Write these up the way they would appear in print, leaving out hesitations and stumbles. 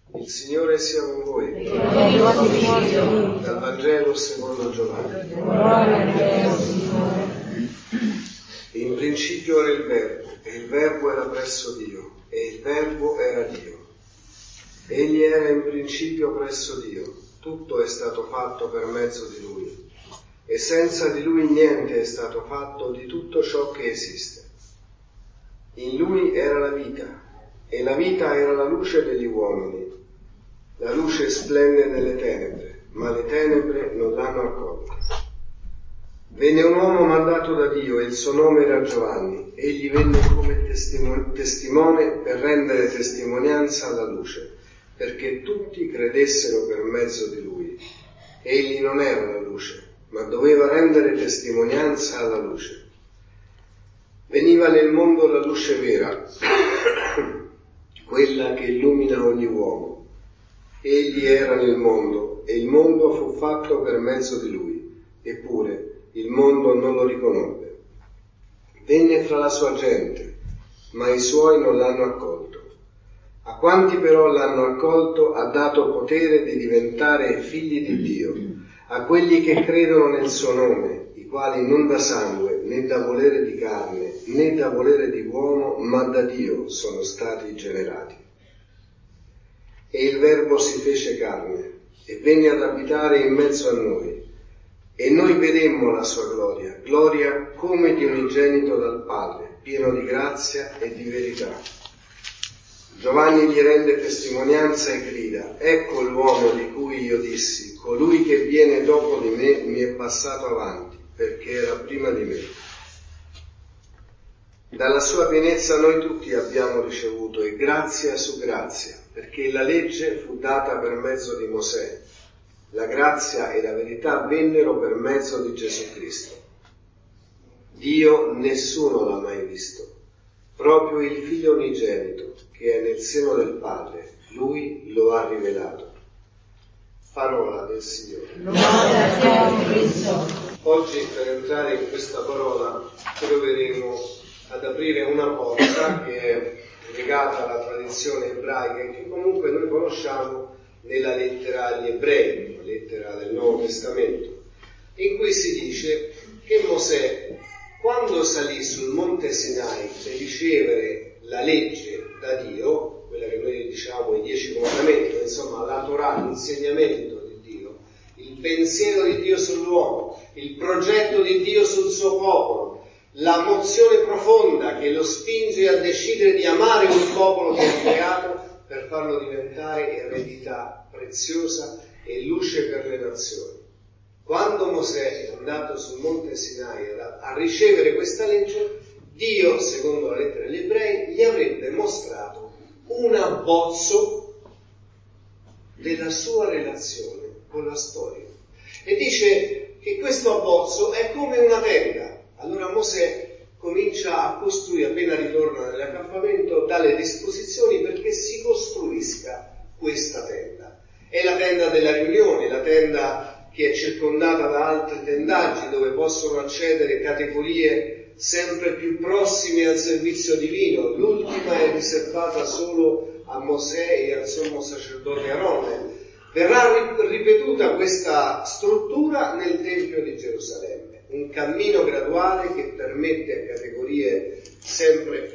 Il Signore sia con voi. Dal Vangelo secondo Giovanni. In principio era il Verbo, e il Verbo era presso Dio, e il Verbo era Dio. Egli era in principio presso Dio. Tutto è stato fatto per mezzo di Lui, e senza di Lui niente è stato fatto di tutto ciò che esiste. In Lui era la vita, e la vita era la luce degli uomini. La luce splende nelle tenebre, ma le tenebre non l'hanno accolta. Venne un uomo mandato da Dio, e il suo nome era Giovanni. Egli venne come testimone per rendere testimonianza alla luce, perché tutti credessero per mezzo di lui. Egli non era la luce, ma doveva rendere testimonianza alla luce. Veniva nel mondo la luce vera, quella che illumina ogni uomo. Egli era nel mondo, e il mondo fu fatto per mezzo di lui, eppure il mondo non lo riconobbe. Venne fra la sua gente, ma i suoi non l'hanno accolto. A quanti però l'hanno accolto ha dato potere di diventare figli di Dio, a quelli che credono nel suo nome, i quali non da sangue, né da volere di carne, né da volere di uomo, ma da Dio sono stati generati. E il Verbo si fece carne, e venne ad abitare in mezzo a noi, e noi vedemmo la sua gloria, gloria come di unigenito dal Padre, pieno di grazia e di verità. Giovanni gli rende testimonianza e grida: ecco l'uomo di cui io dissi, colui che viene dopo di me mi è passato avanti, perché era prima di me. Dalla sua pienezza noi tutti abbiamo ricevuto, e grazia su grazia, perché la legge fu data per mezzo di Mosè. La grazia e la verità vennero per mezzo di Gesù Cristo. Dio nessuno l'ha mai visto, proprio il Figlio unigenito, che è nel seno del Padre, Lui lo ha rivelato. Parola del Signore. Oggi, per entrare in questa parola, troveremo ad aprire una porta che è legata alla tradizione ebraica e che comunque noi conosciamo nella lettera agli Ebrei, la lettera del Nuovo Testamento, in cui si dice che Mosè, quando salì sul monte Sinai per ricevere la legge da Dio, quella che noi diciamo i 10 comandamenti, insomma la Torah, l'insegnamento di Dio, il pensiero di Dio sull'uomo, il progetto di Dio sul suo popolo, la mozione profonda che lo spinge a decidere di amare un popolo che ha creato per farlo diventare eredità preziosa e luce per le nazioni. Quando Mosè è andato sul monte Sinai a ricevere questa legge, Dio, secondo la lettera agli Ebrei, gli avrebbe mostrato un abbozzo della sua relazione con la storia. E dice che questo abbozzo è come una tenda. Allora Mosè comincia a costruire, appena ritorna nell'accampamento, dalle disposizioni perché si costruisca questa tenda. È la tenda della riunione, la tenda che è circondata da altri tendaggi dove possono accedere categorie sempre più prossime al servizio divino. L'ultima è riservata solo a Mosè e al sommo sacerdote Aarone. Verrà ripetuta questa struttura nel Tempio di Gerusalemme. Un cammino graduale che permette a categorie sempre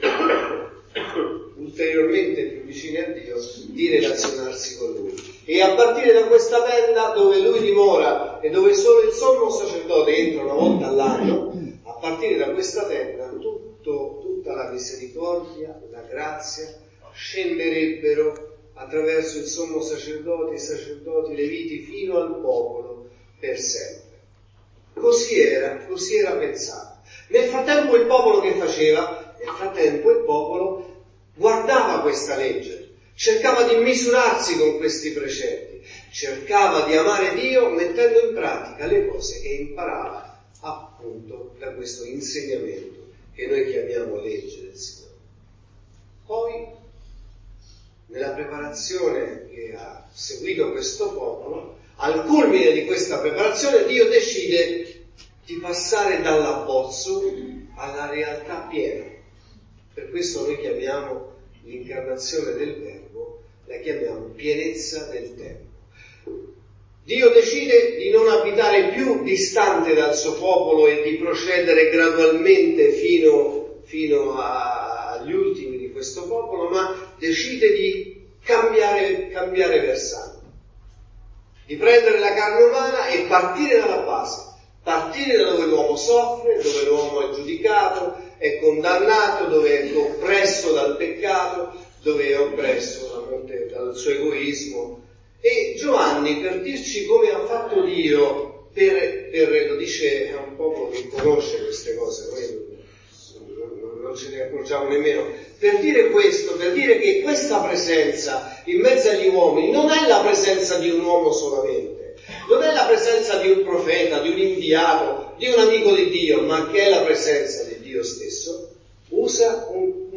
ulteriormente più vicine a Dio di relazionarsi con Lui. E a partire da questa tenda dove Lui dimora e dove solo il sommo sacerdote entra una volta all'anno, a partire da questa tenda tutta la misericordia, la grazia scenderebbero attraverso il sommo sacerdote, i sacerdoti leviti fino al popolo per sempre. Così era pensato. Nel frattempo il popolo che faceva? Nel frattempo il popolo guardava questa legge, cercava di misurarsi con questi precetti, cercava di amare Dio mettendo in pratica le cose che imparava appunto da questo insegnamento che noi chiamiamo legge del Signore. Poi, nella preparazione che ha seguito questo popolo, al culmine di questa preparazione, Dio decide di passare dall'abbozzo alla realtà piena. Per questo noi chiamiamo l'incarnazione del Verbo la chiamiamo pienezza del tempo. Dio decide di non abitare più distante dal suo popolo e di procedere gradualmente fino agli ultimi di questo popolo, ma decide di cambiare versante, di prendere la carne umana e partire dalla base, partire da dove l'uomo soffre, dove l'uomo è giudicato, è condannato, dove è oppresso dal peccato, dove è oppresso dal suo egoismo. E Giovanni, per dirci come ha fatto Dio, lo dice a un popolo che conosce queste cose, noi non ce ne accorgiamo nemmeno, per dire questo, per dire che questa presenza in mezzo agli uomini non è la presenza di un uomo solamente, non è la presenza di un profeta, di un inviato, di un amico di Dio, ma che è la presenza di Dio stesso. Usa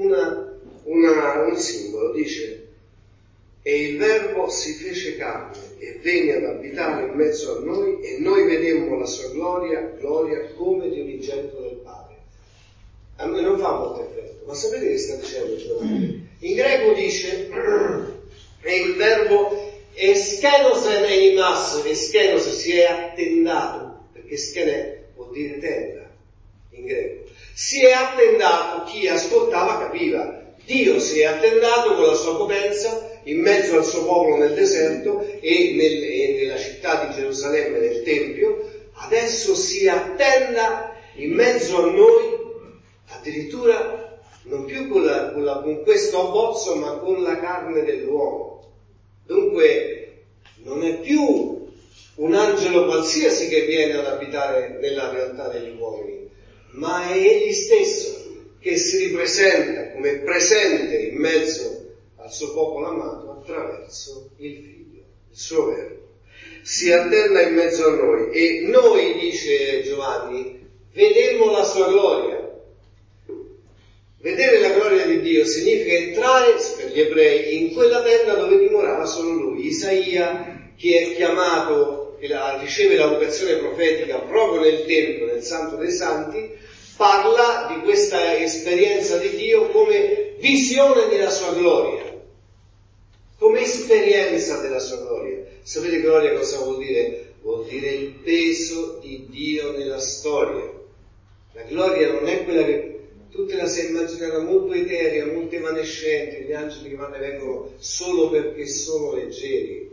un simbolo, dice: e il Verbo si fece carne e venne ad abitare in mezzo a noi, e noi vedemmo la sua gloria come di unigenito del Padre. A noi non fa molto effetto, ma sapete che sta dicendo Giovanni? In greco dice: e il Verbo eskenos enimas, eskenos si è attendato, perché skene vuol dire tenda in greco. Si è attendato, chi ascoltava capiva. Dio si è attendato con la sua potenza in mezzo al suo popolo nel deserto e nella città di Gerusalemme, nel Tempio. Adesso si attenda in mezzo a noi, addirittura non più con questo abbozzo, ma con la carne dell'uomo. Dunque non è più un angelo qualsiasi che viene ad abitare nella realtà degli uomini, ma è egli stesso che si ripresenta come presente in mezzo al suo popolo amato attraverso il Figlio, il suo Verbo. Si alterna in mezzo a noi e noi, dice Giovanni, vedemmo la sua gloria. Vedere la gloria di Dio significa entrare, per gli ebrei, in quella tenda dove dimorava solo Lui. Isaia, che è chiamato, che riceve la vocazione profetica proprio nel Tempio, nel Santo dei Santi, parla di questa esperienza di Dio come visione della sua gloria, come esperienza della sua gloria. Sapete gloria cosa vuol dire? Vuol dire il peso di Dio nella storia. La gloria non è quella che tutte la si immaginano molto eterea, molto evanescente, gli angeli che vanno e vengono solo perché sono leggeri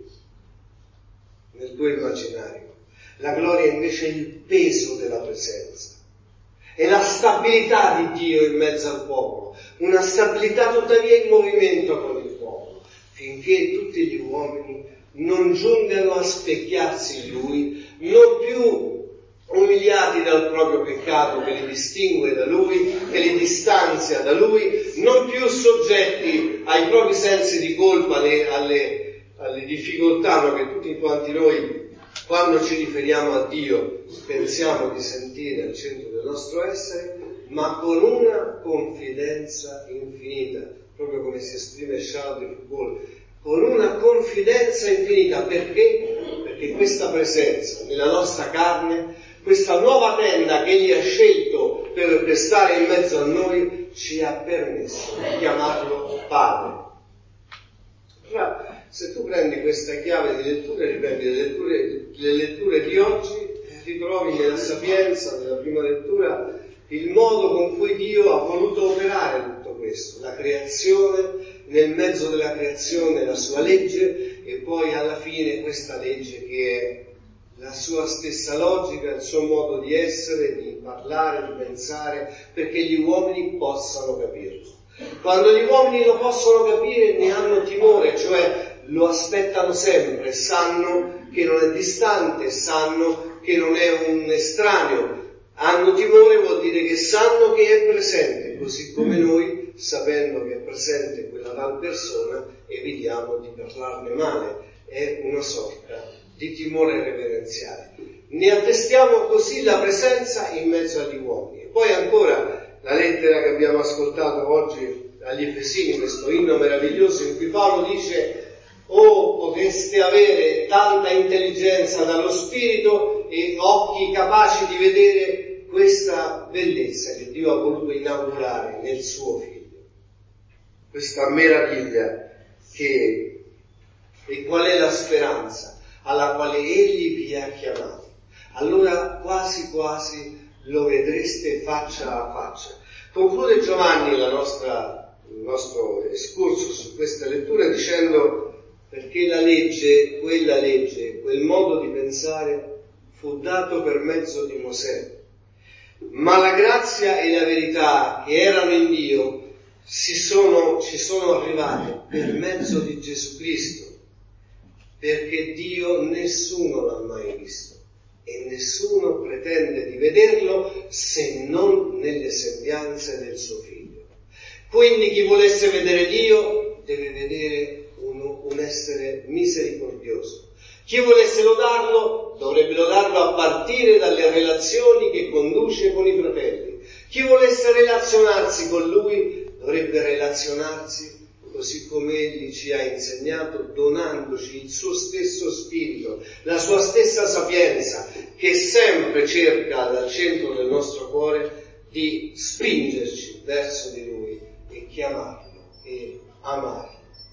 nel tuo immaginario. La gloria invece è il peso della presenza. È la stabilità di Dio in mezzo al popolo, una stabilità tuttavia in movimento con il popolo, finché tutti gli uomini non giungano a specchiarsi in Lui, non più umiliati dal proprio peccato che li distingue da Lui, che li distanzia da Lui, non più soggetti ai propri sensi di colpa, alle difficoltà che tutti quanti noi, quando ci riferiamo a Dio, pensiamo di sentire al centro del nostro essere, ma con una confidenza infinita, proprio come si esprime Charles de Foucault, con una confidenza infinita. Perché? Perché questa presenza nella nostra carne, questa nuova tenda che Egli ha scelto per stare in mezzo a noi, ci ha permesso di chiamarlo Padre. Se tu prendi questa chiave di lettura, riprendi le letture di oggi, ritrovi nella Sapienza, nella prima lettura, il modo con cui Dio ha voluto operare tutto questo, la creazione, nel mezzo della creazione la sua legge, e poi alla fine questa legge che è la sua stessa logica, il suo modo di essere, di parlare, di pensare, perché gli uomini possano capirlo. Quando gli uomini lo possono capire ne hanno timore, cioè lo aspettano sempre, sanno che non è distante, sanno che non è un estraneo. Hanno timore vuol dire che sanno che è presente, così come noi, sapendo che è presente quella tal persona, evitiamo di parlarne male. È una sorta di timore reverenziale. Ne attestiamo così la presenza in mezzo agli uomini. E poi ancora la lettera che abbiamo ascoltato oggi agli Efesini, questo inno meraviglioso in cui Paolo dice: «Oh, poteste avere tanta intelligenza dallo Spirito e occhi capaci di vedere questa bellezza che Dio ha voluto inaugurare nel suo Figlio». Questa meraviglia che speranza alla quale Egli vi ha chiamati, allora quasi quasi lo vedreste faccia a faccia. Conclude Giovanni il nostro escurso su questa lettura dicendo: perché la legge, quel modo di pensare fu dato per mezzo di Mosè, ma la grazia e la verità che erano in Dio ci sono arrivate per mezzo di Gesù Cristo, perché Dio nessuno l'ha mai visto e nessuno pretende di vederlo se non nelle sembianze del suo Figlio. Quindi chi volesse vedere Dio deve vedere un essere misericordioso. Chi volesse lodarlo dovrebbe lodarlo a partire dalle relazioni che conduce con i fratelli. Chi volesse relazionarsi con Lui dovrebbe relazionarsi così come Egli ci ha insegnato, donandoci il suo stesso spirito, la sua stessa sapienza, che sempre cerca dal centro del nostro cuore di spingerci verso di Lui e chiamarlo e amarlo.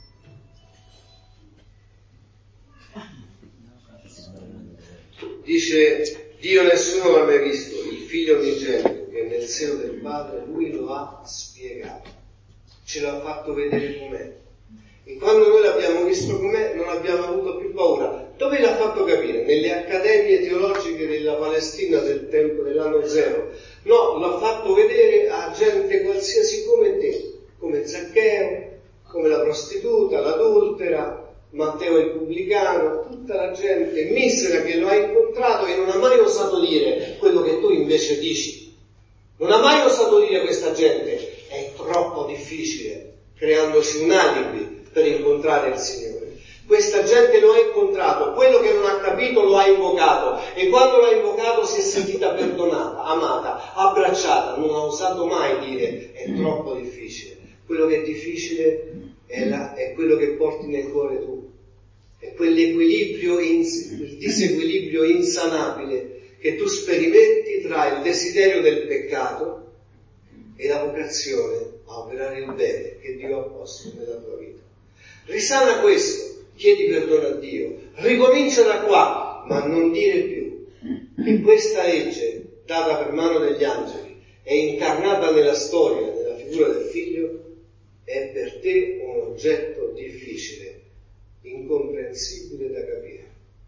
Dice: Dio nessuno l'ha mai visto, il Figlio unigenito che è nel seno del Padre, Lui lo ha spiegato, ce l'ha fatto vedere com'è. E quando noi l'abbiamo visto com'è non abbiamo avuto più paura. Dove l'ha fatto capire? Nelle accademie teologiche della Palestina del tempo dell'anno zero? No, l'ha fatto vedere a gente qualsiasi come te, come Zaccheo, come la prostituta, l'adultera, Matteo il pubblicano, tutta la gente misera che lo ha incontrato e non ha mai osato dire quello che tu invece dici. Non ha mai osato dire a questa gente: è troppo difficile, creandosi un alibi per incontrare il Signore. Questa gente lo ha incontrato, quello che non ha capito lo ha invocato, e quando lo ha invocato si è sentita perdonata, amata, abbracciata. Non ha osato mai dire: è troppo difficile. Quello che è difficile è quello che porti nel cuore tu, è quell'equilibrio, il disequilibrio insanabile che tu sperimenti tra il desiderio del peccato e la vocazione a operare il bene che Dio ha posto nella tua vita. Risana questo, chiedi perdono a Dio, ricomincia da qua, ma non dire più che questa legge data per mano degli angeli è incarnata nella storia, nella figura del Figlio, è per te un oggetto difficile, incomprensibile da capire.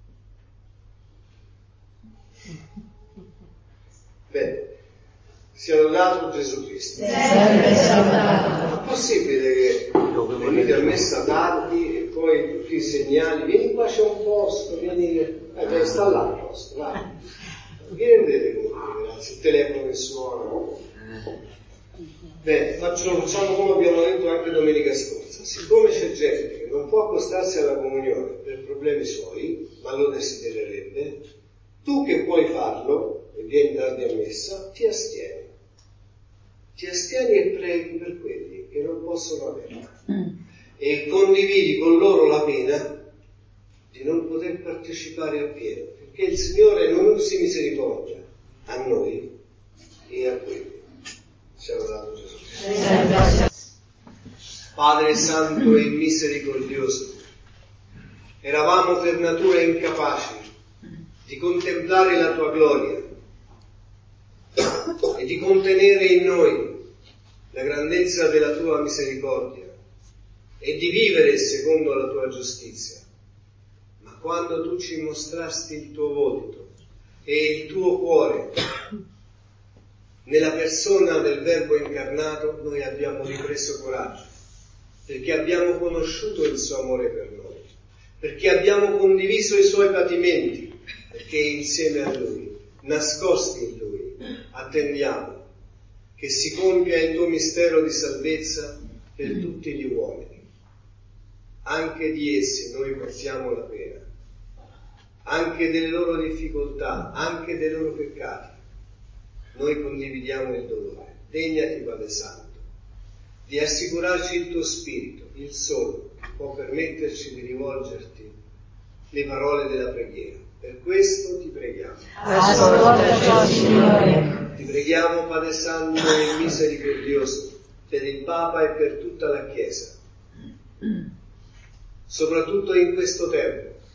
Bene, sia lodato Gesù Cristo. È possibile che venite a messa tardi e poi tutti i segnali: vieni qua, c'è un posto, vieni, sta là il posto, vai. Vi rendete conto, ragazzi, il telefono che suona? Bene, facciamo come abbiamo detto anche domenica scorsa. Siccome c'è gente che non può accostarsi alla comunione per problemi suoi, ma lo desidererebbe, tu che puoi farlo e vieni tardi a messa, ti astieni. Ti astieni e preghi per quelli che non possono averla. E condividi con loro la pena di non poter partecipare appieno, perché il Signore non si misericordia a noi e a quelli. Siamo dato Gesù Cristo. Padre santo e misericordioso, eravamo per natura incapaci di contemplare la tua gloria e di contenere in noi la grandezza della tua misericordia e di vivere secondo la tua giustizia. Ma quando tu ci mostrasti il tuo volto e il tuo cuore nella persona del Verbo incarnato, noi abbiamo ripreso coraggio, perché abbiamo conosciuto il suo amore per noi, perché abbiamo condiviso i suoi patimenti, perché insieme a Lui, nascosti in Lui, attendiamo che si compia il tuo mistero di salvezza per tutti gli uomini. Anche di essi noi portiamo la pena, anche delle loro difficoltà, anche dei loro peccati. Noi condividiamo il dolore. Degnati, Padre Santo, di assicurarci il tuo Spirito, il solo, che può permetterci di rivolgerti le parole della preghiera. Per questo ti preghiamo. Ascoltaci, Signore. Ti preghiamo, Padre Santo e misericordioso, per il Papa e per tutta la Chiesa, soprattutto in questo tempo,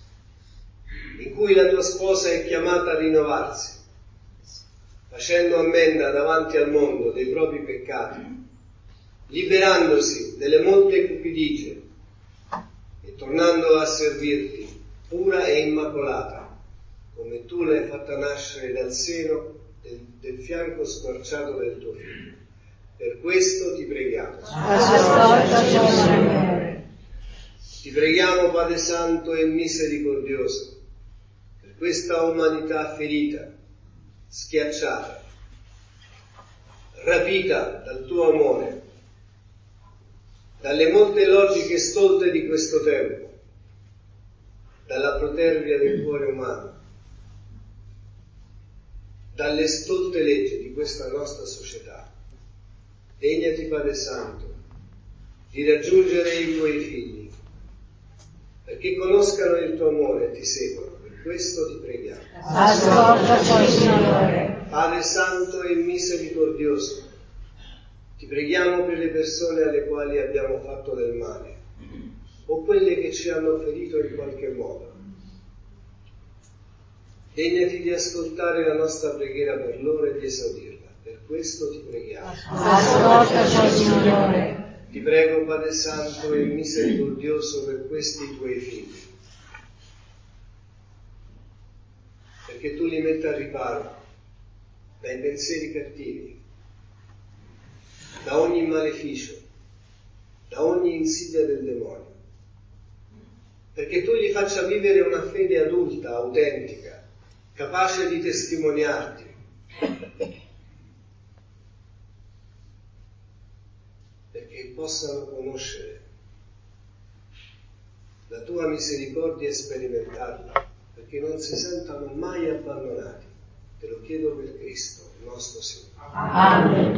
in cui la tua sposa è chiamata a rinnovarsi, facendo ammenda davanti al mondo dei propri peccati, liberandosi delle molte cupidigie e tornando a servirti pura e immacolata, come tu l'hai fatta nascere dal seno del fianco squarciato del tuo figlio. Per questo ti preghiamo. Ti preghiamo, Padre Santo e Misericordioso, per questa umanità ferita, schiacciata, rapita dal tuo amore, dalle molte logiche stolte di questo tempo, dalla protervia del cuore umano, dalle stolte leggi di questa nostra società. Degnati, Padre Santo, di raggiungere i tuoi figli, perché conoscano il tuo amore e ti seguono. Per questo ti preghiamo. Ascoltaci, Signore. Padre Santo e Misericordioso, ti preghiamo per le persone alle quali abbiamo fatto del male, o quelle che ci hanno ferito in qualche modo. Degnati di ascoltare la nostra preghiera per loro e di esaudirla. Per questo ti preghiamo. Ascoltaci, Signore. Ti prego, Padre Santo e Misericordioso, per questi tuoi figli, perché tu li metta a riparo dai pensieri cattivi, da ogni maleficio, da ogni insidia del demonio, perché tu gli faccia vivere una fede adulta, autentica, capace di testimoniarti, perché possano conoscere la tua misericordia e sperimentarla, perché non si sentano mai abbandonati. Te lo chiedo per Cristo, il nostro Signore. Amen.